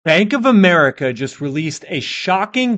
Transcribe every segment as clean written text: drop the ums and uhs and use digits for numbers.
Bank of America just released a shocking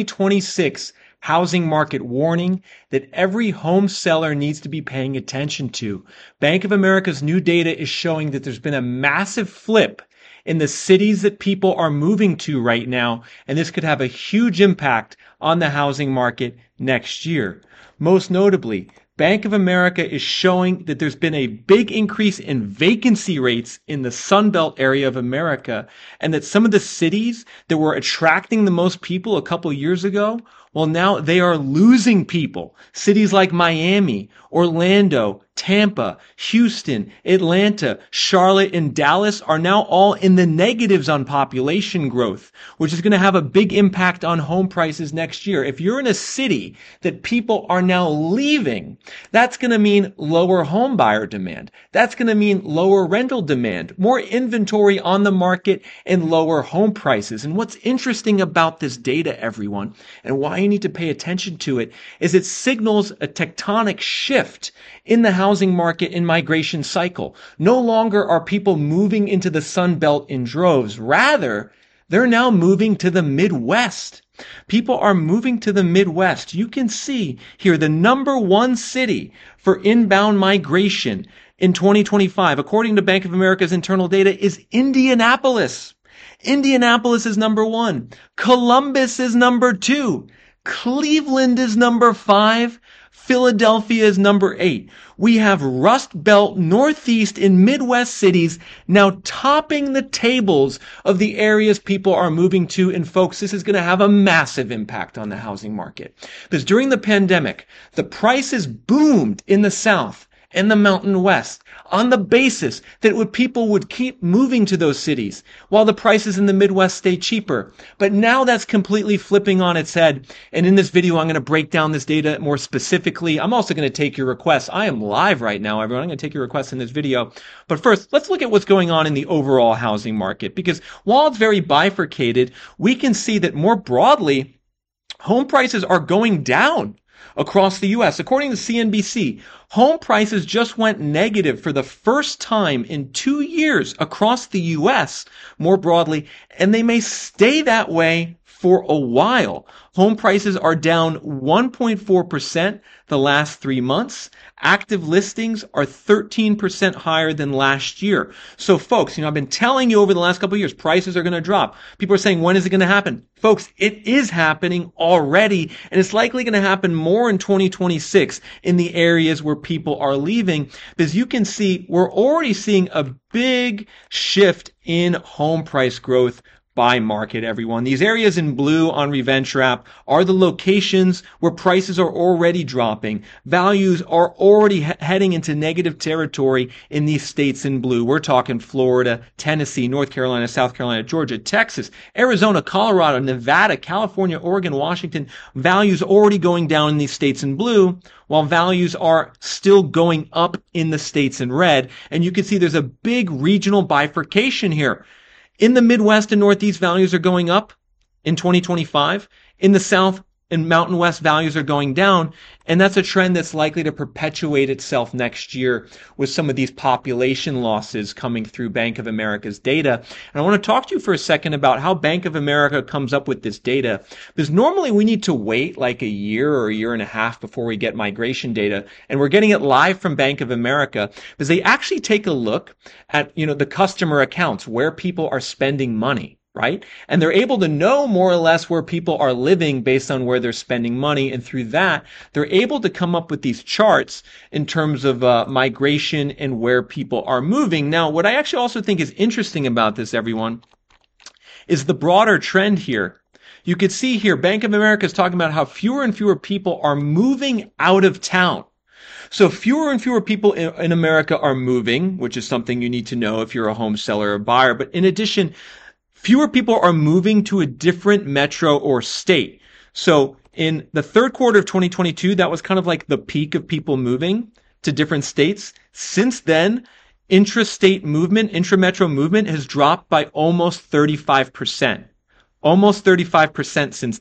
2026 housing market warning that every home seller needs to be paying attention to. Bank of America's new data is showing that there's been a massive flip in the cities that people are moving to right now, and this could have a huge impact on the housing market next year. Most notably, Bank of America is showing that there's been a big increase in vacancy rates in the Sun Belt area of America, and that some of the cities that were attracting the most people a couple years ago, well, now they are losing people. Cities like Miami, Orlando, Tampa, Houston, Atlanta, Charlotte, and Dallas are now all in the negatives on population growth, which is going to have a big impact on home prices next year. If you're in a city that people are now leaving, that's going to mean lower home buyer demand. That's going to mean lower rental demand, more inventory on the market, and lower home prices. And what's interesting about this data, everyone, and why you need to pay attention to it, is it signals a tectonic shift in the housing market and migration cycle. No longer are people moving into the Sun Belt in droves. Rather, they're now moving to the Midwest. People are moving to the Midwest. You can see here the number one city for inbound migration in 2025, according to Bank of America's internal data, is Indianapolis. Indianapolis is number one. Columbus is number two. Cleveland is number five. Philadelphia is number 8. We have Rust Belt, Northeast, and Midwest cities now topping the tables of the areas people are moving to. And folks, this is going to have a massive impact on the housing market. Because during the pandemic, the prices boomed in the South and the Mountain West on the basis that people would keep moving to those cities while the prices in the Midwest stay cheaper. But now that's completely flipping on its head. And in this video, I'm going to break down this data more specifically. I'm also going to take your requests. I am live right now, everyone. I'm going to take your requests in this video. But first, let's look at what's going on in the overall housing market. Because while it's very bifurcated, we can see that more broadly, home prices are going down across the U.S. According to CNBC, home prices just went negative for the first time in 2 years across the U.S. more broadly, and they may stay that way for a while. Home prices are down 1.4% the last 3 months. Active listings are 13% higher than last year. So folks, I've been telling you over the last couple of years, prices are going to drop. People are saying, when is it going to happen? Folks, it is happening already, and it's likely going to happen more in 2026 in the areas where people are leaving. Because you can see, we're already seeing a big shift in home price growth by market, everyone. These areas in blue on RevenTrap are the locations where prices are already dropping. Values are already heading into negative territory in these states in blue. We're talking Florida, Tennessee, North Carolina, South Carolina, Georgia, Texas, Arizona, Colorado, Nevada, California, Oregon, Washington. Values already going down in these states in blue, while values are still going up in the states in red. And you can see there's a big regional bifurcation here. In the Midwest and Northeast, values are going up in 2025. In the South and Mountain West, values are going down. And that's a trend that's likely to perpetuate itself next year with some of these population losses coming through Bank of America's data. And I want to talk to you for a second about how Bank of America comes up with this data. Because normally we need to wait like a year or a year and a half before we get migration data. And we're getting it live from Bank of America because they actually take a look at, the customer accounts, where people are spending money. Right? And they're able to know more or less where people are living based on where they're spending money. And through that, they're able to come up with these charts in terms of migration and where people are moving. Now, what I actually also think is interesting about this, everyone, is the broader trend here. You could see here, Bank of America is talking about how fewer and fewer people are moving out of town. So fewer and fewer people in America are moving, which is something you need to know if you're a home seller or buyer. But in addition, fewer people are moving to a different metro or state. So in the third quarter of 2022, that was kind of like the peak of people moving to different states. Since then, intra-state movement, intra-metro movement has dropped by almost 35%. Almost 35% since then.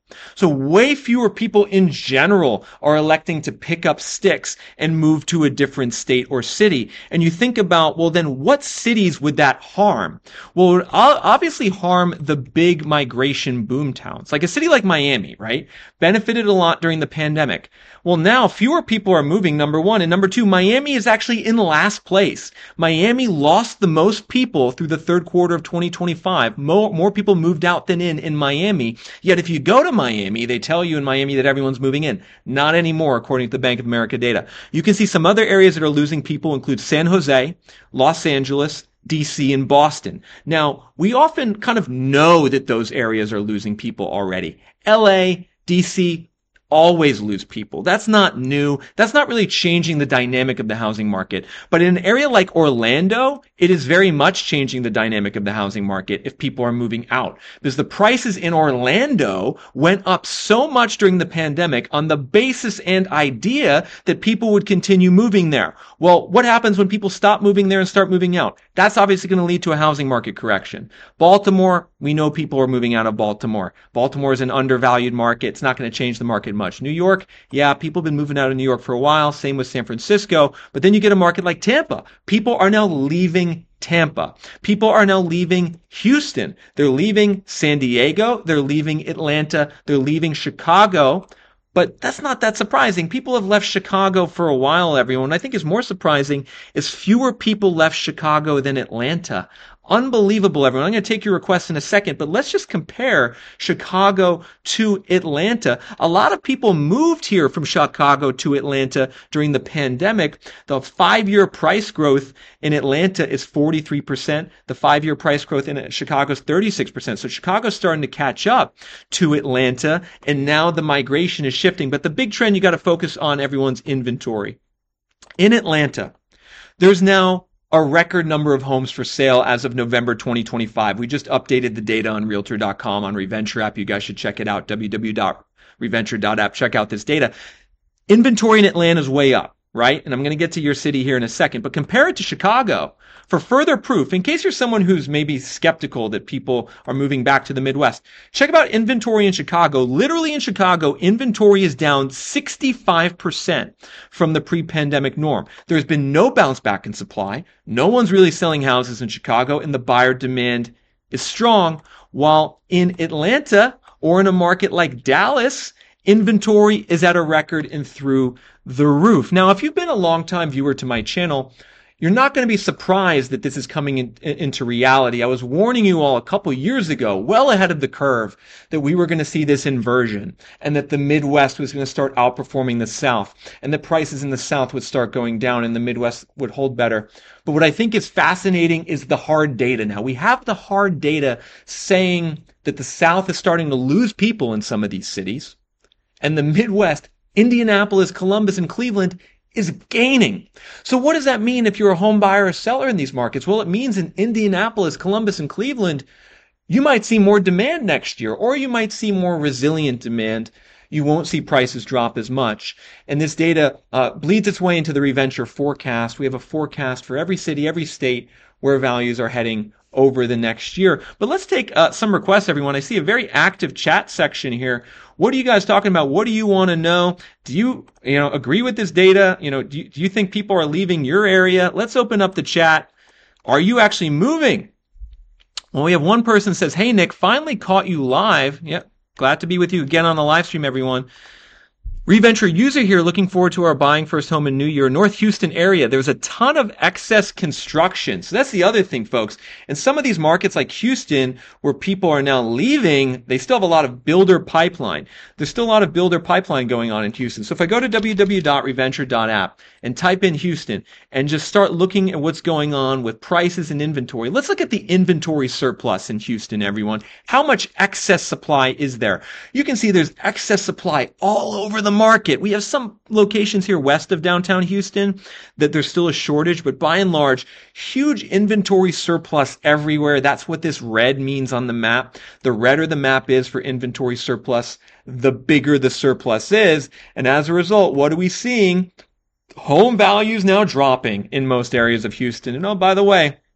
So way fewer people in general are electing to pick up sticks and move to a different state or city. And you think about, well, then what cities would that harm? Well, it would obviously harm the big migration boom towns. Like a city like Miami, right? Benefited a lot during the pandemic. Well, now fewer people are moving, number one. And number two, Miami is actually in last place. Miami lost the most people through the third quarter of 2025. More people moved out than in Miami. Yet if you go to Miami, they tell you in Miami that everyone's moving in. Not anymore, according to the Bank of America data. You can see some other areas that are losing people include San Jose, Los Angeles, DC, and Boston. Now, we often kind of know that those areas are losing people already. LA, DC, always lose people. That's not new. That's not really changing the dynamic of the housing market. But in an area like Orlando, it is very much changing the dynamic of the housing market if people are moving out. Because the prices in Orlando went up so much during the pandemic on the basis and idea that people would continue moving there. Well, what happens when people stop moving there and start moving out? That's obviously going to lead to a housing market correction. Baltimore, we know people are moving out of Baltimore. Baltimore is an undervalued market. It's not going to change the market much. New York, yeah, people have been moving out of New York for a while. Same with San Francisco. But then you get a market like Tampa. People are now leaving Tampa. People are now leaving Houston. They're leaving San Diego. They're leaving Atlanta. They're leaving Chicago. But that's not that surprising. People have left Chicago for a while, everyone. I think is more surprising is fewer people left Chicago than Atlanta. Unbelievable, everyone. I'm going to take your requests in a second, but let's just compare Chicago to Atlanta. A lot of people moved here from Chicago to Atlanta during the pandemic. The 5-year price growth in Atlanta is 43%. The 5-year price growth in Chicago is 36%. So Chicago's starting to catch up to Atlanta, and now the migration is shifting. But the big trend you got to focus on, everyone's inventory. In Atlanta, there's now a record number of homes for sale as of November 2025. We just updated the data on Realtor.com on Reventure app. You guys should check it out, www.reventure.app. Check out this data. Inventory in Atlanta is way up, right? And I'm going to get to your city here in a second, but compare it to Chicago. For further proof, in case you're someone who's maybe skeptical that people are moving back to the Midwest, check out inventory in Chicago. Literally in Chicago, inventory is down 65% from the pre-pandemic norm. There's been no bounce back in supply. No one's really selling houses in Chicago, and the buyer demand is strong. While in Atlanta or in a market like Dallas, inventory is at a record and through the roof. Now, if you've been a long-time viewer to my channel, you're not going to be surprised that this is coming into reality. I was warning you all a couple years ago, well ahead of the curve, that we were going to see this inversion and that the Midwest was going to start outperforming the South and that prices in the South would start going down and the Midwest would hold better. But what I think is fascinating is the hard data now. We have the hard data saying that the South is starting to lose people in some of these cities, and the Midwest, Indianapolis, Columbus, and Cleveland, is gaining. So what does that mean if you're a home buyer or seller in these markets? Well, it means in Indianapolis, Columbus, and Cleveland, you might see more demand next year, or you might see more resilient demand. You won't see prices drop as much. And this data bleeds its way into the Reventure forecast. We have a forecast for every city, every state, where values are heading over the next year. But let's take some requests, everyone. I see a very active chat section here. What are you guys talking about? What do you want to know? Do you agree with this data? Do you think people are leaving your area? Let's open up the chat. Are you actually moving? Well, we have one person says, "Hey, Nick, finally caught you live." Yep. Glad to be with you again on the live stream, everyone. Reventure user here, looking forward to our buying first home in New Year. North Houston area, there's a ton of excess construction. So that's the other thing, folks. In some of these markets like Houston, where people are now leaving, they still have a lot of builder pipeline. There's still a lot of builder pipeline going on in Houston. So if I go to www.reventure.app and type in Houston and just start looking at what's going on with prices and inventory, let's look at the inventory surplus in Houston, everyone. How much excess supply is there? You can see there's excess supply all over the market. We have some locations here west of downtown Houston that there's still a shortage, but by and large, huge inventory surplus everywhere. That's what this red means on the map. The redder the map is for inventory surplus, the bigger the surplus is. And as a result, what are we seeing? Home values now dropping in most areas of Houston. And oh, by the way,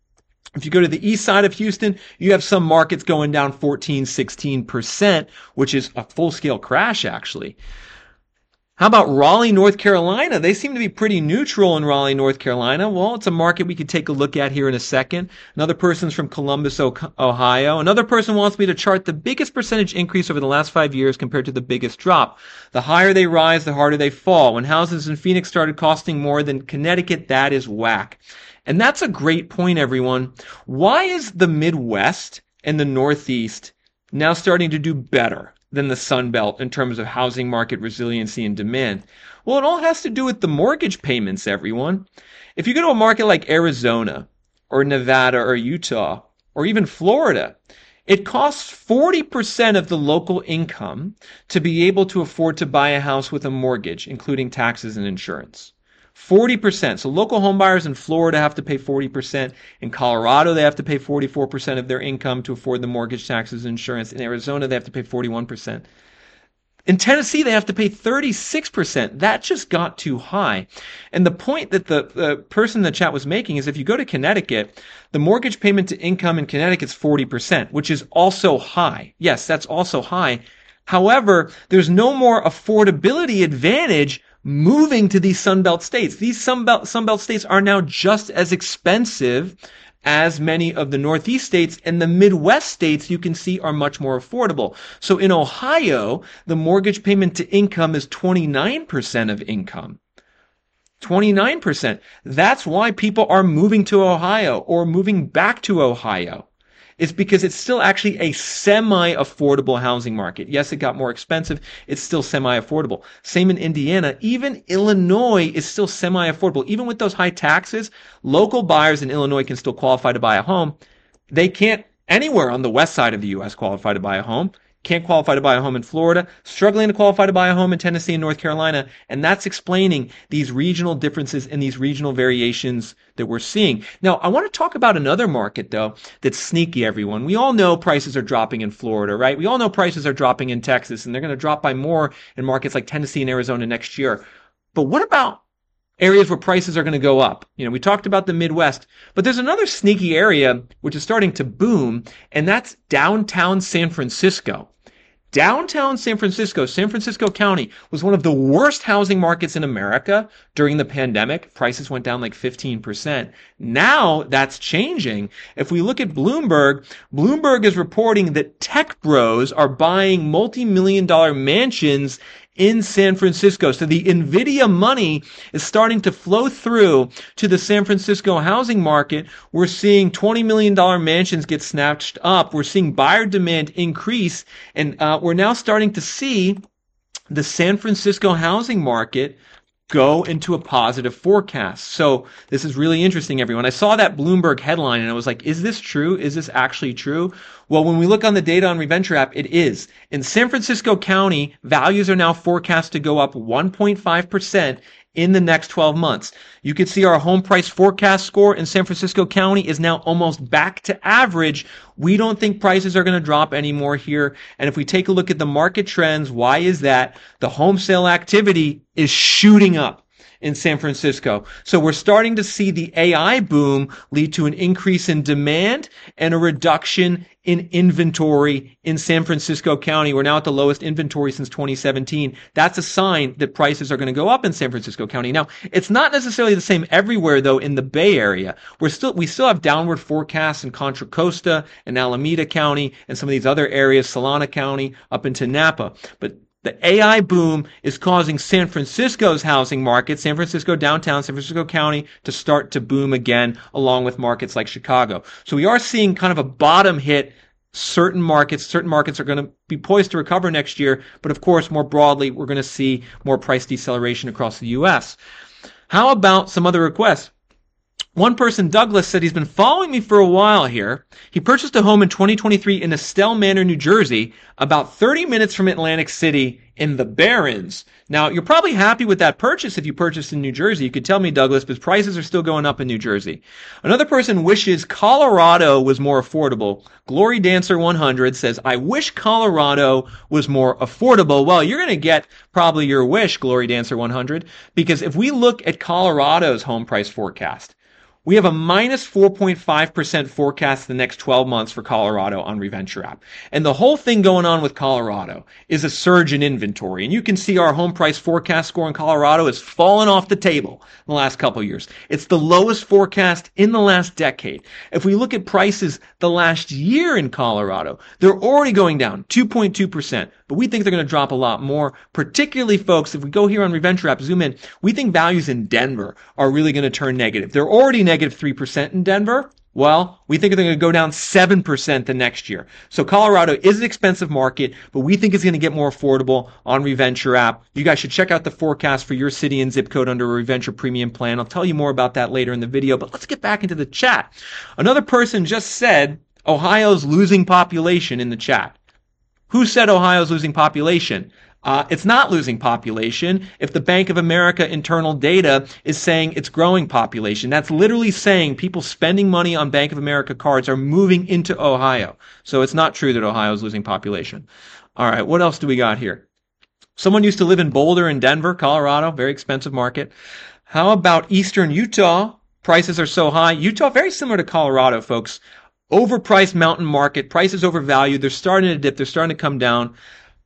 If you go to the east side of Houston, you have some markets going down 14, 16%, which is a full-scale crash, actually. How about Raleigh, North Carolina? They seem to be pretty neutral in Raleigh, North Carolina. Well, it's a market we could take a look at here in a second. Another person's from Columbus, Ohio. Another person wants me to chart the biggest percentage increase over the last 5 years compared to the biggest drop. The higher they rise, the harder they fall. When houses in Phoenix started costing more than Connecticut, that is whack. And that's a great point, everyone. Why is the Midwest and the Northeast now starting to do better than the Sun Belt in terms of housing market resiliency and demand? Well, it all has to do with the mortgage payments, everyone. If you go to a market like Arizona or Nevada or Utah or even Florida, it costs 40% of the local income to be able to afford to buy a house with a mortgage, including taxes and insurance. 40%. So local home buyers in Florida have to pay 40%. In Colorado, they have to pay 44% of their income to afford the mortgage, taxes, and insurance. In Arizona, they have to pay 41%. In Tennessee, they have to pay 36%. That just got too high. And the point that the person in the chat was making is if you go to Connecticut, the mortgage payment to income in Connecticut is 40%, which is also high. Yes, that's also high. However, there's no more affordability advantage moving to these Sunbelt states. These Sunbelt states are now just as expensive as many of the Northeast states, and the Midwest states you can see are much more affordable. So in Ohio, the mortgage payment to income is 29% of income. 29%. That's why people are moving to Ohio or moving back to Ohio. It's because it's still actually a semi-affordable housing market. Yes, it got more expensive. It's still semi-affordable. Same in Indiana. Even Illinois is still semi-affordable. Even with those high taxes, local buyers in Illinois can still qualify to buy a home. They can't anywhere on the west side of the U.S. qualify to buy a home. Can't qualify to buy a home in Florida, struggling to qualify to buy a home in Tennessee and North Carolina. And that's explaining these regional differences and these regional variations that we're seeing. Now, I want to talk about another market, though, that's sneaky, everyone. We all know prices are dropping in Florida, right? We all know prices are dropping in Texas, and they're going to drop by more in markets like Tennessee and Arizona next year. But what about areas where prices are going to go up? You know, we talked about the Midwest, but there's another sneaky area which is starting to boom, and that's downtown San Francisco. Downtown San Francisco County was one of the worst housing markets in America during the pandemic. Prices went down like 15%. Now that's changing. If we look at Bloomberg, Bloomberg is reporting that tech bros are buying multi-million-dollar mansions in San Francisco. So the NVIDIA money is starting to flow through to the San Francisco housing market. We're seeing $20 million mansions get snatched up. We're seeing buyer demand increase. And we're now starting to see the San Francisco housing market go into a positive forecast. So this is really interesting, everyone. I saw that Bloomberg headline and I was like, is this true? Is this actually true? Well, when we look on the data on Reventure app, it is. In San Francisco County, values are now forecast to go up 1.5% in the next 12 months. You can see our home price forecast score in San Francisco County is now almost back to average. We don't think prices are going to drop anymore here. And if we take a look at the market trends, why is that? The home sale activity is shooting up in San Francisco. So we're starting to see the AI boom lead to an increase in demand and a reduction in inventory in San Francisco County. We're now at the lowest inventory since 2017. That's a sign that prices are going to go up in San Francisco County. Now, it's not necessarily the same everywhere, though, in the Bay Area. We still have downward forecasts in Contra Costa and Alameda County and some of these other areas, Solana County, up into Napa. But the AI boom is causing San Francisco's housing market, San Francisco downtown, San Francisco County, to start to boom again, along with markets like Chicago. So we are seeing kind of a bottom hit. Certain markets are going to be poised to recover next year. But of course, more broadly, we're going to see more price deceleration across the U.S. How about some other requests? One person, Douglas, said he's been following me for a while here. He purchased a home in 2023 in Estelle Manor, New Jersey, about 30 minutes from Atlantic City in the Barrens. Now, you're probably happy with that purchase if you purchased in New Jersey. You could tell me, Douglas, but prices are still going up in New Jersey. Another person wishes Colorado was more affordable. Glory Dancer 100 says, I wish Colorado was more affordable. Well, you're going to get probably your wish, Glory Dancer 100, because if we look at Colorado's home price forecast, We have a minus 4.5% forecast the next 12 months for Colorado on ReVenture app. And the whole thing going on with Colorado is a surge in inventory. And you can see our home price forecast score in Colorado has fallen off the table in the last couple of years. It's the lowest forecast in the last decade. If we look at prices the last year in Colorado, they're already going down 2.2%. But we think they're going to drop a lot more, particularly, folks, if we go here on ReVenture app, zoom in, we think values in Denver are really going to turn negative. They're already negative 3% in Denver. Well, we think they're going to go down 7% the next year. So Colorado is an expensive market, but we think it's going to get more affordable on ReVenture app. You guys should check out the forecast for your city and zip code under a ReVenture premium plan. I'll tell you more about that later in the video, but let's get back into the chat. Another person just said Ohio's losing population in the chat. Who said Ohio's losing population? It's not losing population if the Bank of America internal data is saying it's growing population. That's literally saying people spending money on Bank of America cards are moving into Ohio. So it's not true that Ohio is losing population. All right, what else do we got here? Someone used to live in Boulder in Denver, Colorado, very expensive market. How about eastern Utah? Prices are so high. Utah, very similar to Colorado, folks. Overpriced mountain market, prices overvalued. They're starting to dip. They're starting to come down.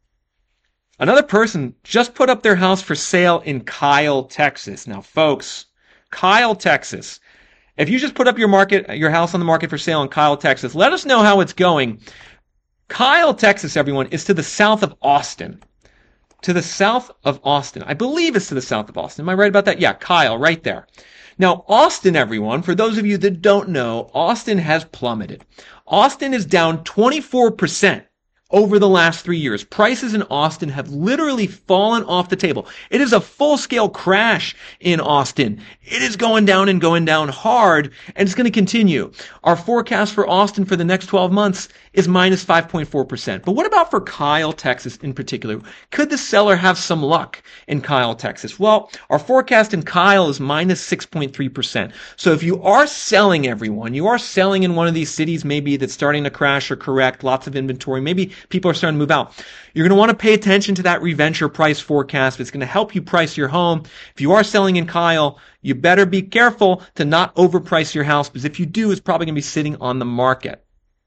Another person just put up their house for sale in Kyle, Texas. Now, folks, Kyle, Texas. If you just put up your house on the market for sale in Kyle, Texas, let us know how it's going. Kyle, Texas, everyone, is to the south of Austin. To the south of Austin. I believe it's to the south of Austin. Am I right about that? Yeah, Kyle, right there. Now, Austin, everyone, for those of you that don't know, Austin has plummeted. Austin is down 24% over the last 3 years. Prices in Austin have literally fallen off the table. It is a full-scale crash in Austin. It is going down and going down hard, and it's going to continue. Our forecast for Austin for the next 12 months is minus 5.4%. But what about for Kyle, Texas in particular? Could the seller have some luck in Kyle, Texas? Well, our forecast in Kyle is minus 6.3%. So if you are selling, everyone, you are selling in one of these cities maybe that's starting to crash or correct, lots of inventory, maybe people are starting to move out. You're going to want to pay attention to that ReVenture price forecast. It's going to help you price your home. If you are selling in Kyle, you better be careful to not overprice your house, because if you do, it's probably going to be sitting on the market.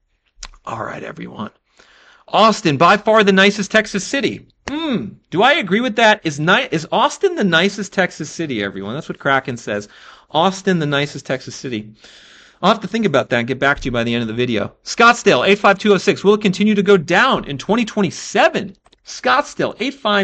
All right, everyone. Austin, by far the nicest Texas city. Do I agree with that? Is Austin the nicest Texas city, everyone? That's what Kraken says. Austin, the nicest Texas city. I'll have to think about that and get back to you by the end of the video. Scottsdale, 85206. Will it continue to go down in 2027? Scottsdale,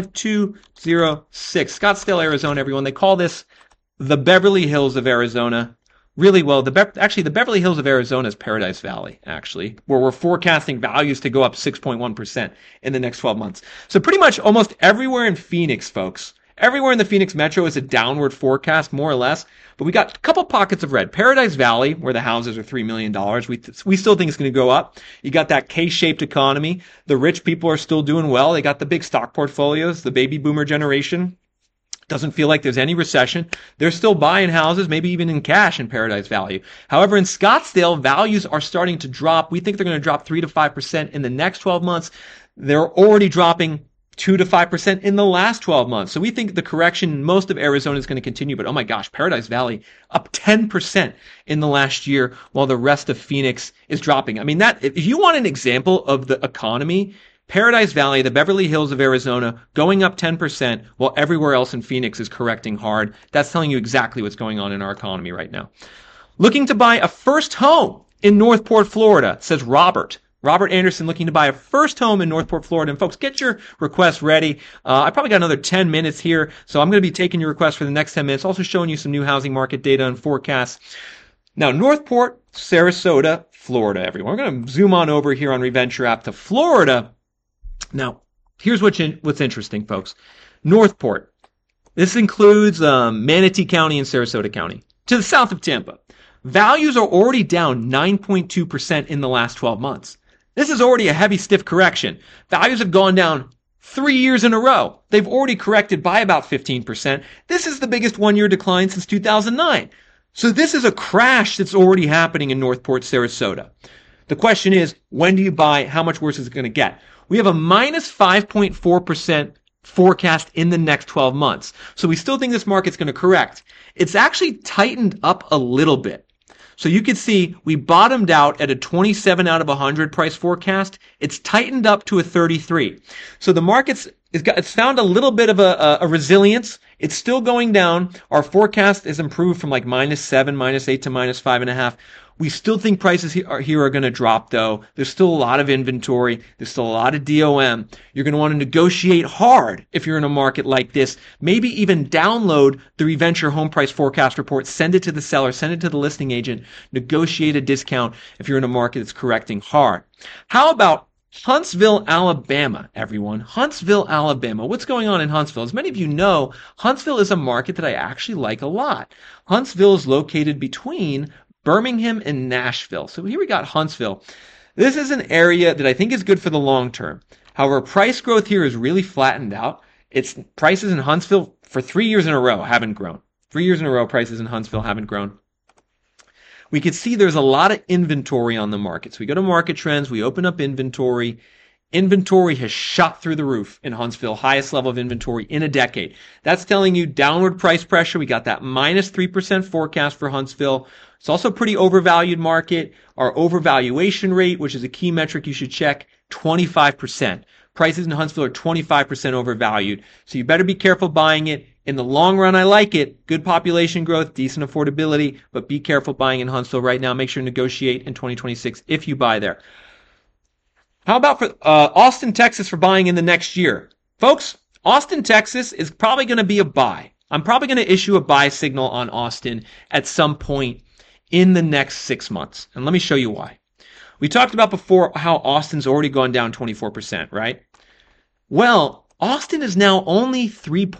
85206. Scottsdale, Arizona, everyone. They call this the Beverly Hills of Arizona. Really well. The Beverly Hills of Arizona is Paradise Valley, actually, where we're forecasting values to go up 6.1% in the next 12 months. So pretty much almost everywhere in Phoenix, folks, everywhere in the Phoenix metro is a downward forecast, more or less. But we got a couple pockets of red. Paradise Valley, where the houses are $3 million, we still think it's going to go up. You got that K-shaped economy. The rich people are still doing well. They got the big stock portfolios, the baby boomer generation. Doesn't feel like there's any recession. They're still buying houses, maybe even in cash in Paradise Valley. However, in Scottsdale, values are starting to drop. We think they're going to drop 3 to 5% in the next 12 months. They're already dropping 2 to 5% in the last 12 months. So we think the correction in most of Arizona is going to continue. But oh my gosh, Paradise Valley up 10% in the last year, while the rest of Phoenix is dropping. I mean, that if you want an example of the economy, Paradise Valley, the Beverly Hills of Arizona, going up 10%, while everywhere else in Phoenix is correcting hard. That's telling you exactly what's going on in our economy right now. Looking to buy a first home in Northport, Florida, says Robert. Robert Anderson looking to buy a first home in Northport, Florida. And folks, get your requests ready. I probably got another 10 minutes here, so I'm going to be taking your requests for the next 10 minutes. Also showing you some new housing market data and forecasts. Now, Northport, Sarasota, Florida, everyone. We're going to zoom on over here on ReVenture app to Florida. Now, here's what's interesting, folks. Northport. This includes Manatee County and Sarasota County. To the south of Tampa. Values are already down 9.2% in the last 12 months. This is already a heavy, stiff correction. Values have gone down 3 years in a row. They've already corrected by about 15%. This is the biggest one-year decline since 2009. So this is a crash that's already happening in Northport, Sarasota. The question is, when do you buy? How much worse is it going to get? We have a minus 5.4% forecast in the next 12 months. So we still think this market's going to correct. It's actually tightened up a little bit. So you can see we bottomed out at a 27 out of 100 price forecast. It's tightened up to a 33. So the market's it's found a little bit of a resilience. It's still going down. Our forecast has improved from like -7, -8 to -5.5. We still think prices here are going to drop, though. There's still a lot of inventory. There's still a lot of DOM. You're going to want to negotiate hard if you're in a market like this. Maybe even download the ReVenture home price forecast report, send it to the seller, send it to the listing agent, negotiate a discount if you're in a market that's correcting hard. How about Huntsville, Alabama, everyone? Huntsville, Alabama. What's going on in Huntsville? As many of you know, Huntsville is a market that I actually like a lot. Huntsville is located between Birmingham and Nashville. So here we got Huntsville. This is an area that I think is good for the long term. However, price growth here is really flattened out. Its prices in Huntsville for 3 years in a row haven't grown. 3 years in a row, prices in Huntsville haven't grown. We can see there's a lot of inventory on the market. So we go to market trends, we open up inventory. Inventory has shot through the roof in Huntsville, highest level of inventory in a decade. That's telling you downward price pressure. We got that -3% forecast for Huntsville. It's also a pretty overvalued market. Our overvaluation rate, which is a key metric you should check, 25%. Prices in Huntsville are 25% overvalued. So you better be careful buying it. In the long run, I like it. Good population growth, decent affordability, but be careful buying in Huntsville right now. Make sure to negotiate in 2026 if you buy there. How about for Austin, Texas for buying in the next year? Folks, Austin, Texas is probably going to be a buy. I'm probably going to issue a buy signal on Austin at some point in the next 6 months. And let me show you why. We talked about before how Austin's already gone down 24%, right? Well, Austin is now only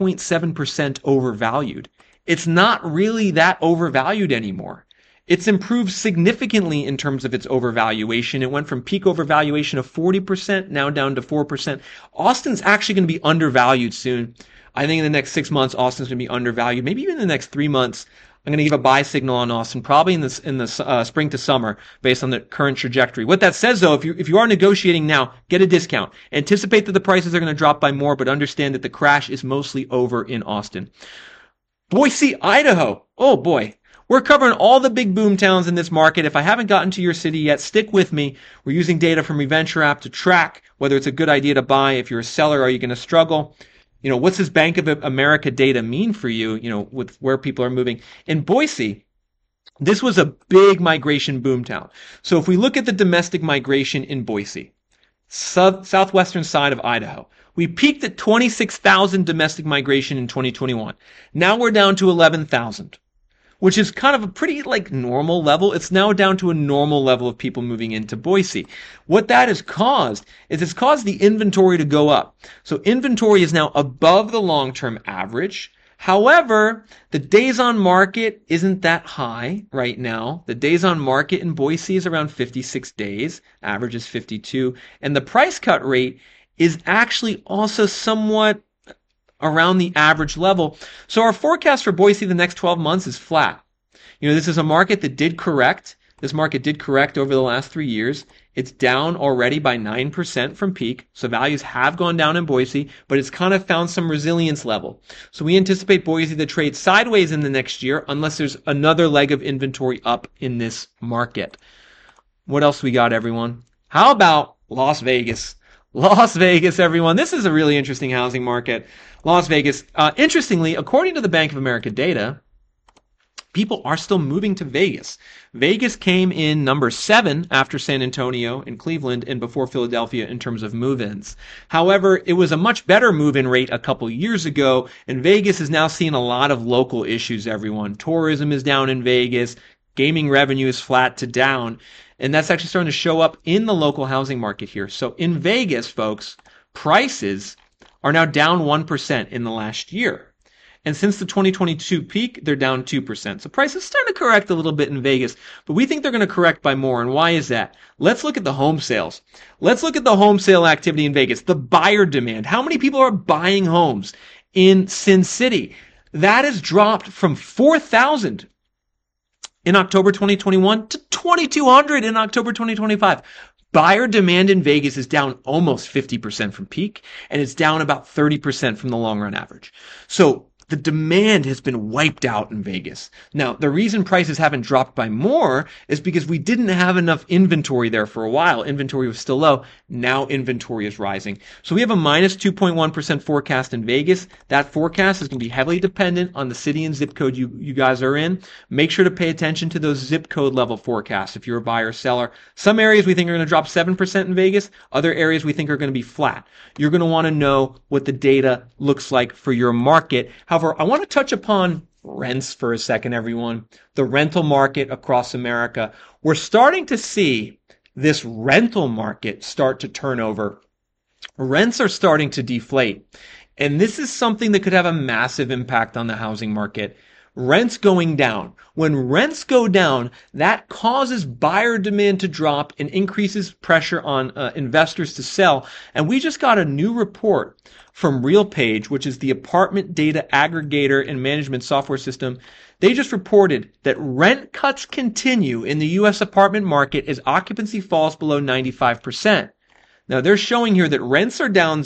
3.7% overvalued. It's not really that overvalued anymore. It's improved significantly in terms of its overvaluation. It went from peak overvaluation of 40% now down to 4%. Austin's actually going to be undervalued soon. I think in the next 6 months, Austin's going to be undervalued. Maybe even in the next 3 months, I'm going to give a buy signal on Austin, probably in the spring to summer, based on the current trajectory. What that says, though, if you are negotiating now, get a discount. Anticipate that the prices are going to drop by more, but understand that the crash is mostly over in Austin. Boise, Idaho. Oh boy. We're covering all the big boom towns in this market. If I haven't gotten to your city yet, stick with me. We're using data from ReVenture app to track whether it's a good idea to buy. If you're a seller, are you going to struggle? You know, what's this Bank of America data mean for you, you know, with where people are moving? In Boise, this was a big migration boom town. So if we look at the domestic migration in Boise, southwestern side of Idaho, we peaked at 26,000 domestic migration in 2021. Now we're down to 11,000. Which is kind of a pretty normal level. It's now down to a normal level of people moving into Boise. What that has caused is it's caused the inventory to go up. So inventory is now above the long-term average. However, the days on market isn't that high right now. The days on market in Boise is around 56 days. Average is 52. And the price cut rate is actually also somewhat around the average level. So our forecast for Boise the next 12 months is flat. You know, this is a market that did correct. This market did correct over the last 3 years. It's down already by 9% from peak. So values have gone down in Boise, but it's kind of found some resilience level. So we anticipate Boise to trade sideways in the next year unless there's another leg of inventory up in this market. What else we got, everyone? How about Las Vegas? Las Vegas, everyone. This is a really interesting housing market. Las Vegas. Interestingly, according to the Bank of America data, people are still moving to Vegas. Vegas came in number 7 after San Antonio and Cleveland and before Philadelphia in terms of move-ins. However, it was a much better move-in rate a couple years ago, and Vegas is now seeing a lot of local issues, everyone. Tourism is down in Vegas. Gaming revenue is flat to down. And that's actually starting to show up in the local housing market here. So in Vegas, folks, prices are now down 1% in the last year. And since the 2022 peak, they're down 2%. So prices starting to correct a little bit in Vegas, but we think they're going to correct by more. And why is that? Let's look at the home sales. Let's look at the home sale activity in Vegas, the buyer demand. How many people are buying homes in Sin City? That has dropped from 4,000 in October 2021 to 2,200 in October 2025. Buyer demand in Vegas is down almost 50% from peak, and it's down about 30% from the long run average. So the demand has been wiped out in Vegas. Now, the reason prices haven't dropped by more is because we didn't have enough inventory there for a while. Inventory was still low. Now inventory is rising. So we have a minus 2.1% forecast in Vegas. That forecast is going to be heavily dependent on the city and zip code you guys are in. Make sure to pay attention to those zip code level forecasts if you're a buyer or seller. Some areas we think are going to drop 7% in Vegas. Other areas we think are going to be flat. You're going to want to know what the data looks like for your market. However, I want to touch upon rents for a second, everyone. The rental market across America. We're starting to see this rental market start to turn over. Rents are starting to deflate. And this is something that could have a massive impact on the housing market. Rents going down. When rents go down, that causes buyer demand to drop and increases pressure on investors to sell. And we just got a new report from RealPage, which is the apartment data aggregator and management software system. They just reported that rent cuts continue in the U.S. apartment market as occupancy falls below 95%. Now, they're showing here that rents are down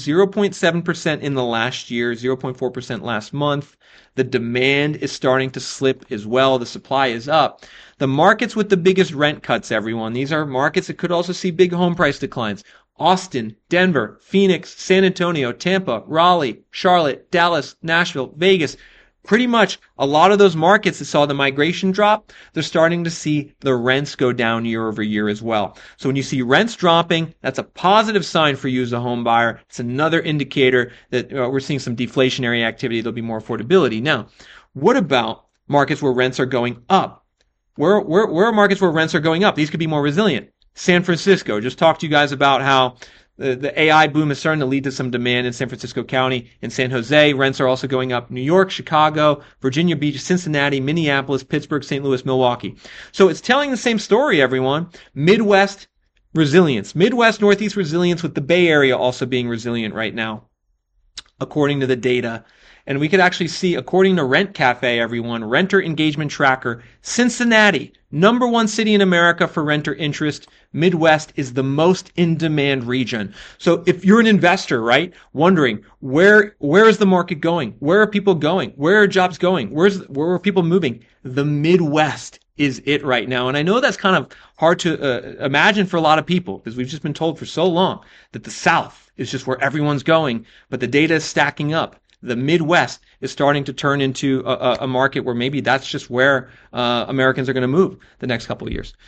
0.7% in the last year, 0.4% last month. The demand is starting to slip as well. The supply is up. The markets with the biggest rent cuts, everyone, these are markets that could also see big home price declines. Austin, Denver, Phoenix, San Antonio, Tampa, Raleigh, Charlotte, Dallas, Nashville, Vegas. Pretty much a lot of those markets that saw the migration drop, they're starting to see the rents go down year over year as well. So when you see rents dropping, that's a positive sign for you as a home buyer. It's another indicator that we're seeing some deflationary activity. There'll be more affordability. Now, what about markets where rents are going up? Where are markets where rents are going up? These could be more resilient. San Francisco, just talked to you guys about how the AI boom is starting to lead to some demand in San Francisco County. In San Jose, rents are also going up. New York, Chicago, Virginia Beach, Cincinnati, Minneapolis, Pittsburgh, St. Louis, Milwaukee. So it's telling the same story, everyone. Midwest resilience. Midwest, Northeast resilience, with the Bay Area also being resilient right now, according to the data. And we could actually see, according to Rent Cafe, everyone, renter engagement tracker, Cincinnati, #1 city in America for renter interest. Midwest is the most in-demand region. So if you're an investor, right, wondering where is the market going? Where are people going? Where are jobs going? Where are people moving? The Midwest is it right now. And I know that's kind of hard to imagine for a lot of people because we've just been told for so long that the South is just where everyone's going, but the data is stacking up. The Midwest is starting to turn into a market where maybe that's just where Americans are going to move the next couple of years.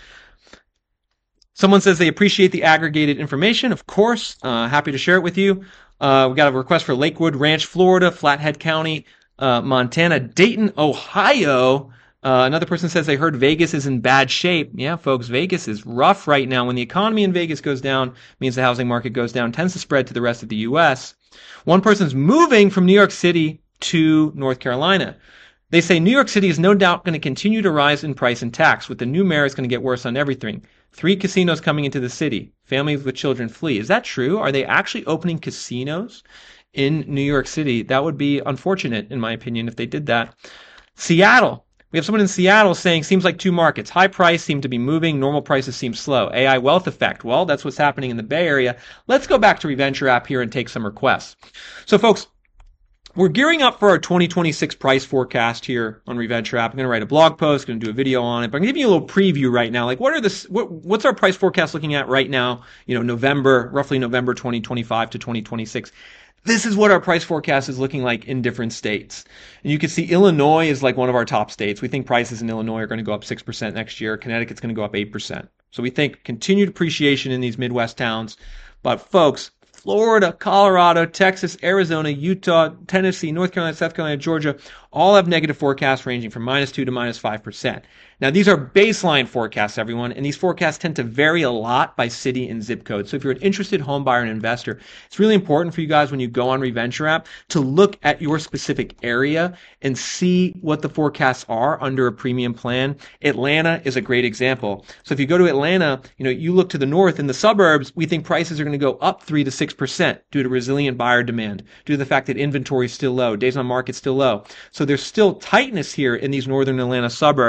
Someone says they appreciate the aggregated information. Of course, happy to share it with you. We got a request for Lakewood Ranch, Florida, Flathead County, Montana, Dayton, Ohio. Another person says they heard Vegas is in bad shape. Yeah, folks, Vegas is rough right now. When the economy in Vegas goes down, it means the housing market goes down, tends to spread to the rest of the U.S. One person's moving from New York City to North Carolina. They say New York City is no doubt going to continue to rise in price and tax. With the new mayor, it's going to get worse on everything. 3 casinos coming into the city. Families with children flee. Is that true? Are they actually opening casinos in New York City? That would be unfortunate, in my opinion, if they did that. Seattle. We have someone in Seattle saying, seems like 2 markets. High price seem to be moving. Normal prices seem slow. AI wealth effect. Well, that's what's happening in the Bay Area. Let's go back to Reventure App here and take some requests. So, folks, we're gearing up for our 2026 price forecast here on Reventure App. I'm going to write a blog post, going to do a video on it, but I'm going to give you a little preview right now. Like, what's our price forecast looking at right now? Roughly November 2025 to 2026. This is what our price forecast is looking like in different states. And you can see Illinois is like one of our top states. We think prices in Illinois are going to go up 6% next year. Connecticut's going to go up 8%. So we think continued appreciation in these Midwest towns. But folks, Florida, Colorado, Texas, Arizona, Utah, Tennessee, North Carolina, South Carolina, Georgia, all have negative forecasts ranging from -2 to -5%. Now, these are baseline forecasts, everyone, and these forecasts tend to vary a lot by city and zip code. So if you're an interested home buyer and investor, it's really important for you guys when you go on Reventure App to look at your specific area and see what the forecasts are under a premium plan. Atlanta is a great example. So if you go to Atlanta, you look to the north in the suburbs, we think prices are going to go up 3 to 6% due to resilient buyer demand, due to the fact that inventory is still low, days on market still low. So there's still tightness here in these northern Atlanta suburbs.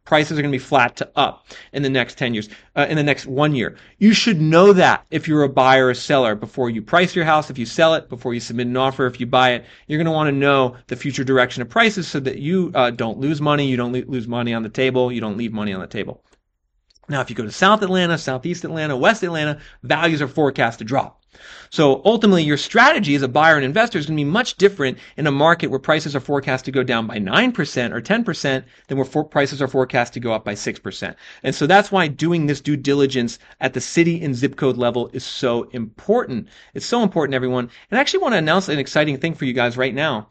prices are going to be flat to up in the next 10 years, in the next 1 year. You should know that if you're a buyer or a seller before you price your house, if you sell it, before you submit an offer, if you buy it. You're going to want to know the future direction of prices so that you don't lose money, you don't lose money on the table, you don't leave money on the table. Now, if you go to South Atlanta, Southeast Atlanta, West Atlanta, values are forecast to drop. So ultimately, your strategy as a buyer and investor is going to be much different in a market where prices are forecast to go down by 9% or 10% than where prices are forecast to go up by 6%. And so that's why doing this due diligence at the city and zip code level is so important. It's so important, everyone. And I actually want to announce an exciting thing for you guys right now.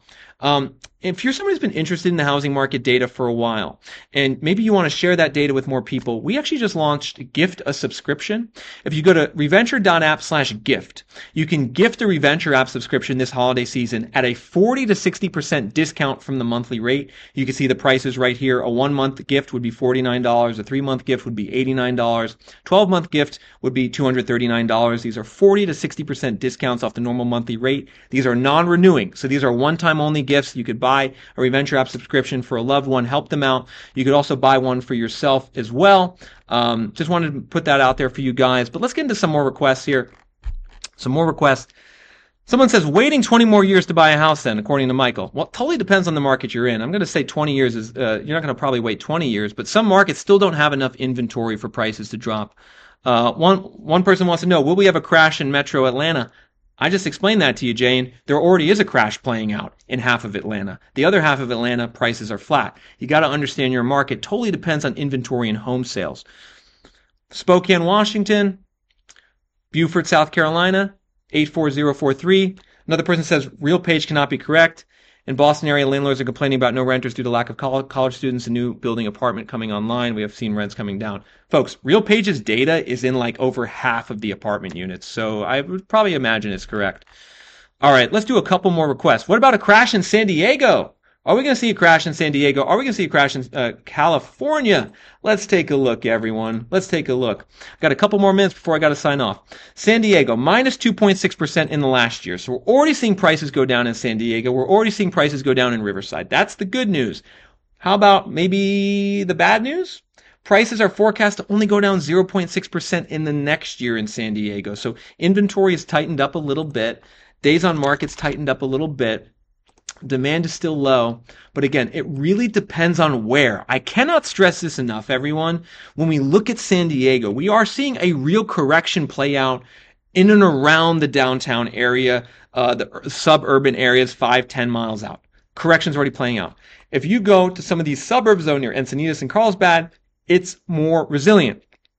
If you're somebody who's been interested in the housing market data for a while, and maybe you want to share that data with more people, we actually just launched Gift a Subscription. If you go to reventure.app/gift, you can gift a Reventure app subscription this holiday season at a 40 to 60% discount from the monthly rate. You can see the prices right here. A 1-month gift would be $49. A 3-month gift would be $89. 12-month gift would be $239. These are 40 to 60% discounts off the normal monthly rate. These are non-renewing, so these are one-time only gifts. You could buy a Reventure app subscription for a loved one, help them out. You could also buy one for yourself as well. Just wanted to put that out there for you guys. But let's get into some more requests here. Some more requests. Someone says, waiting 20 more years to buy a house then, according to Michael. Well, it totally depends on the market you're in. I'm going to say 20 years is, you're not going to probably wait 20 years, but some markets still don't have enough inventory for prices to drop. One person wants to know, will we have a crash in Metro Atlanta? I just explained that to you, Jane. There already is a crash playing out in half of Atlanta. The other half of Atlanta, prices are flat. You got to understand your market totally depends on inventory and home sales. Spokane, Washington, Beaufort, South Carolina, 84043. Another person says RealPage cannot be correct. In Boston area, landlords are complaining about no renters due to lack of college students. A new building apartment coming online. We have seen rents coming down. Folks, RealPage's data is in like over half of the apartment units, so I would probably imagine it's correct. All right, let's do a couple more requests. What about a crash in San Diego? Are we going to see a crash in San Diego? Are we going to see a crash in California? Let's take a look, everyone. Let's take a look. I've got a couple more minutes before I got to sign off. San Diego, minus 2.6% in the last year. So we're already seeing prices go down in San Diego. We're already seeing prices go down in Riverside. That's the good news. How about maybe the bad news? Prices are forecast to only go down 0.6% in the next year in San Diego. So inventory is tightened up a little bit. Days on market's tightened up a little bit. Demand is still low, but again, it really depends on where. I cannot stress this enough, everyone. When we look at San Diego, we are seeing a real correction play out in and around the downtown area, the suburban areas 5-10 miles out. Correction's already playing out. If you go to some of these suburbs, though, near Encinitas and Carlsbad, it's more resilient.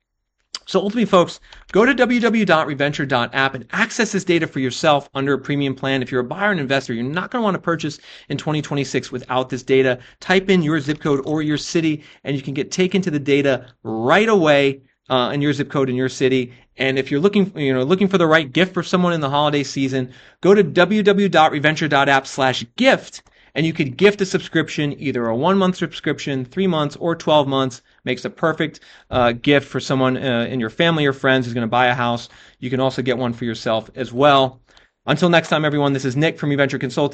So ultimately, folks, go to www.reventure.app and access this data for yourself under a premium plan. If you're a buyer and investor, you're not going to want to purchase in 2026 without this data. Type in your zip code or your city, and you can get taken to the data right away in your zip code in your city. And if you're looking for the right gift for someone in the holiday season, go to www.reventure.app/gift. And you could gift a subscription, either a 1-month subscription, 3 months, or 12 months. Makes a perfect gift for someone in your family or friends who's going to buy a house. You can also get one for yourself as well. Until next time, everyone, this is Nick from Reventure Consulting.